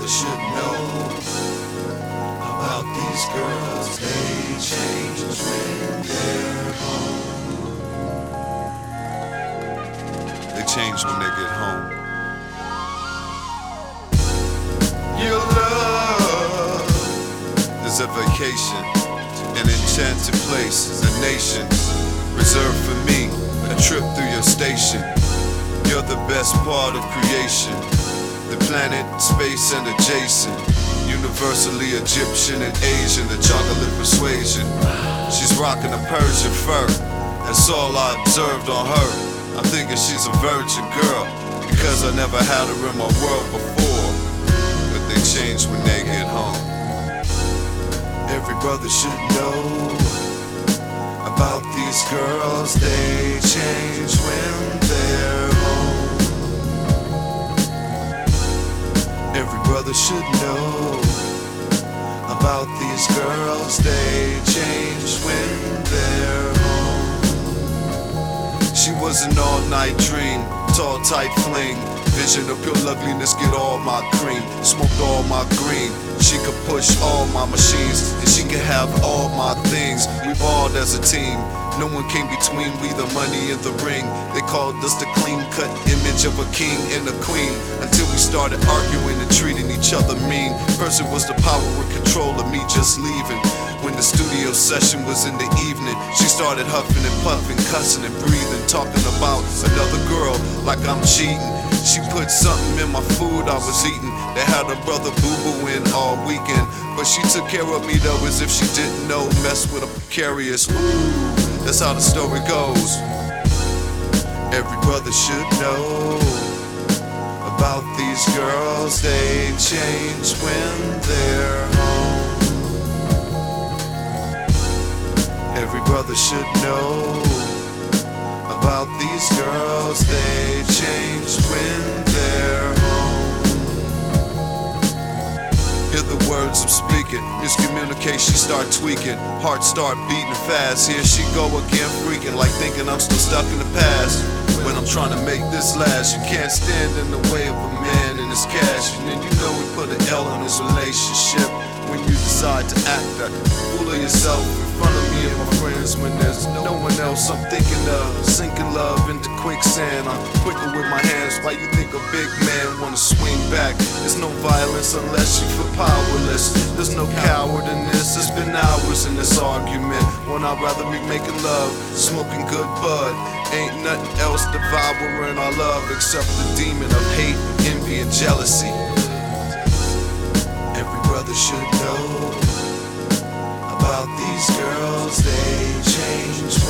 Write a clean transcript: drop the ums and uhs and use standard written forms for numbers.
brother should know about these girls. They change when they're home. They change when they get home. Your love is a vacation, an enchanted place, a nation reserved for me, a trip through your station. You're the best part of creation, the planet, space, and adjacent. Universally Egyptian and Asian, the chocolate persuasion. She's rocking a Persian fur, that's all I observed on her. I'm thinking she's a virgin girl, because I never had her in my world before. But they change when they get home. Every brother should know about these girls. They change when they're home. Every brother should know about these girls. They change when they're home. She was an all-night dream, tall, tight fling. Vision of pure loveliness, get all my cream, smoked all my green. She could push all my machines, and she could have all my things. We balled as a team, no one came between, we the money in the ring. They called us the clean-cut image of a king and a queen, until we started arguing and treating each other mean. First it was the power and control of me just leaving. When the studio session was in the evening, she started huffing and puffing, cussing and breathing, talking about another girl like I'm cheating. She put something in my food I was eating that had her brother boo-boo in all weekend. But she took care of me though as if she didn't know. Mess with a precarious, ooh, that's how the story goes. Every brother should know about these girls. They change when they're home. Every brother should know about these girls. They change when they're home. Hear the words I'm speaking, miscommunication start tweaking, heart start beating fast. Here she go again, freaking like thinking I'm still stuck in the past. When I'm trying to make this last, you can't stand in the way of a man and his cash. And then you know we put an L on this relationship when you decide to act that fool of yourself in front of me and my friends when there's no one else. I'm thinking of sinking love into quicksand. I'm quicker with my hands. Why you think a big man wanna swing back? There's no violence unless you feel powerless. There's no coward in this. It's been hours in this argument when I'd rather be making love, smoking good bud. Ain't nothing else devouring our love except the demon of hate, envy, and jealousy. Every brother should know about these girls. They change